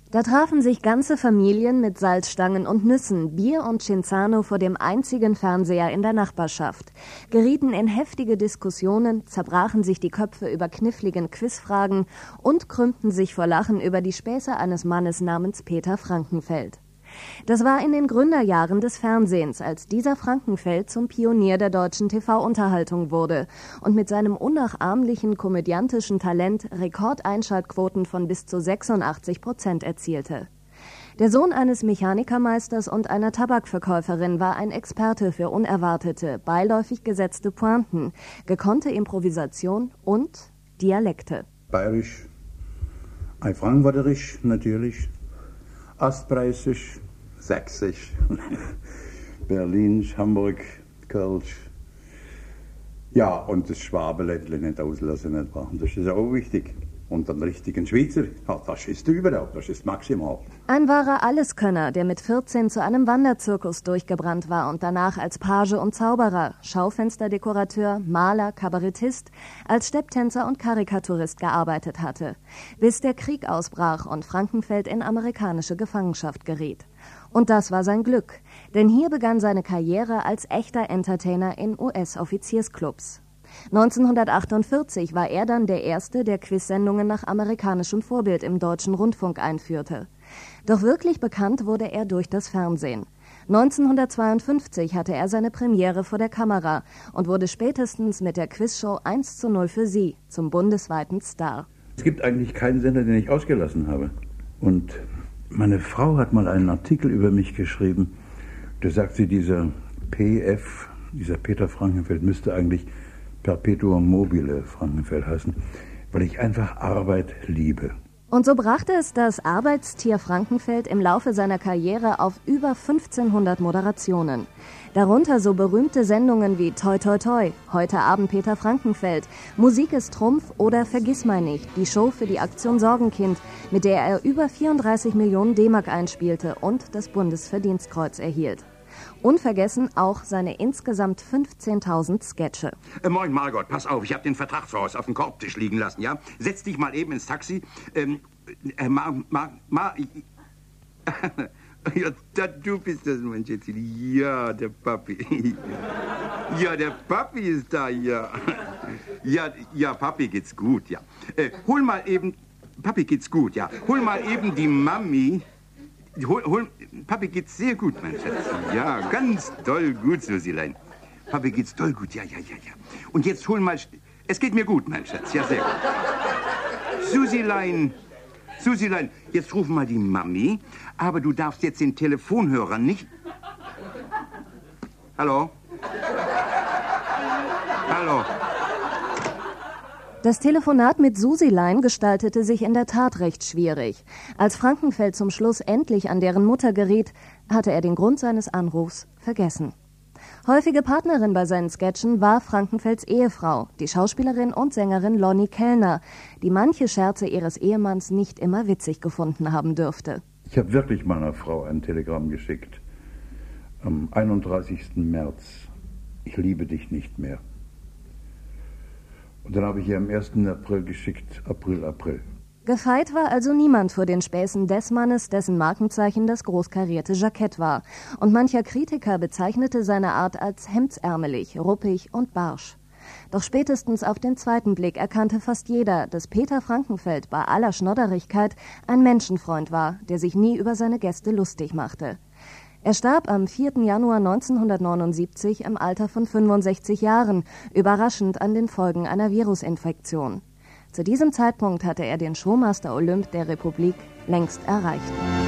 Da trafen sich ganze Familien mit Salzstangen und Nüssen, Bier und Cinzano vor dem einzigen Fernseher in der Nachbarschaft, gerieten in heftige Diskussionen, zerbrachen sich die Köpfe über kniffligen Quizfragen und krümmten sich vor Lachen über die Späße eines Mannes namens Peter Frankenfeld. Das war in den Gründerjahren des Fernsehens, als dieser Frankenfeld zum Pionier der deutschen TV-Unterhaltung wurde und mit seinem unnachahmlichen komödiantischen Talent Rekordeinschaltquoten von bis zu 86% erzielte. Der Sohn eines Mechanikermeisters und einer Tabakverkäuferin war ein Experte für unerwartete, beiläufig gesetzte Pointen, gekonnte Improvisation und Dialekte. Bayerisch, Frankfurterisch natürlich, Ostpreußisch, Sächsisch, Berlinisch, Hamburg, Kölsch. Ja, und das Schwabenländle nicht auslassen, nicht wahr? Das ist auch wichtig. Und den richtigen Schweizer, ja, das ist überhaupt, das ist maximal. Ein wahrer Alleskönner, der mit 14 zu einem Wanderzirkus durchgebrannt war und danach als Page und Zauberer, Schaufensterdekorateur, Maler, Kabarettist, als Stepptänzer und Karikaturist gearbeitet hatte, bis der Krieg ausbrach und Frankenfeld in amerikanische Gefangenschaft geriet. Und das war sein Glück, denn hier begann seine Karriere als echter Entertainer in US-Offiziersclubs. 1948 war er dann der Erste, der Quizsendungen nach amerikanischem Vorbild im deutschen Rundfunk einführte. Doch wirklich bekannt wurde er durch das Fernsehen. 1952 hatte er seine Premiere vor der Kamera und wurde spätestens mit der Quizshow 1:0 für Sie zum bundesweiten Star. Es gibt eigentlich keinen Sender, den ich ausgelassen habe. Und meine Frau hat mal einen Artikel über mich geschrieben. Da sagt sie, dieser Peter Frankenfeld, müsste eigentlich Perpetuum mobile Frankenfeld heißen, weil ich einfach Arbeit liebe. Und so brachte es das Arbeitstier Frankenfeld im Laufe seiner Karriere auf über 1500 Moderationen. Darunter so berühmte Sendungen wie Toi Toi Toi, Heute Abend Peter Frankenfeld, Musik ist Trumpf oder Vergissmeinnicht, die Show für die Aktion Sorgenkind, mit der er über 34 Millionen D-Mark einspielte und das Bundesverdienstkreuz erhielt. Unvergessen auch seine insgesamt 15.000 Sketche. Moin Margot, pass auf, ich habe den Vertrag voraus auf dem Korbtisch liegen lassen, ja? Setz dich mal eben ins Taxi. Ja, du bist das, mein Schätzchen. Ja, der Papi. Ja, der Papi ist da, ja. Ja, Papi geht's gut, ja. Hol mal eben, Papi geht's gut, ja. Hol mal eben die Mami. Papi geht's sehr gut, mein Schatz. Ja, ganz doll gut, Susilein. Papi geht's doll gut, ja. Und jetzt hol mal... Es geht mir gut, mein Schatz, ja, sehr gut. Susilein, jetzt ruf mal die Mami, aber du darfst jetzt den Telefonhörer nicht... Hallo? Hallo? Das Telefonat mit Susilein gestaltete sich in der Tat recht schwierig. Als Frankenfeld zum Schluss endlich an deren Mutter geriet, hatte er den Grund seines Anrufs vergessen. Häufige Partnerin bei seinen Sketchen war Frankenfelds Ehefrau, die Schauspielerin und Sängerin Lonnie Kellner, die manche Scherze ihres Ehemanns nicht immer witzig gefunden haben dürfte. Ich habe wirklich meiner Frau ein Telegramm geschickt. Am 31. März. Ich liebe dich nicht mehr. Und dann habe ich ihr am 1. April geschickt, April. Gefeit war also niemand vor den Späßen des Mannes, dessen Markenzeichen das großkarierte Jackett war. Und mancher Kritiker bezeichnete seine Art als hemdsärmelig, ruppig und barsch. Doch spätestens auf den zweiten Blick erkannte fast jeder, dass Peter Frankenfeld bei aller Schnodderigkeit ein Menschenfreund war, der sich nie über seine Gäste lustig machte. Er starb am 4. Januar 1979 im Alter von 65 Jahren, überraschend an den Folgen einer Virusinfektion. Zu diesem Zeitpunkt hatte er den Showmaster Olymp der Republik längst erreicht.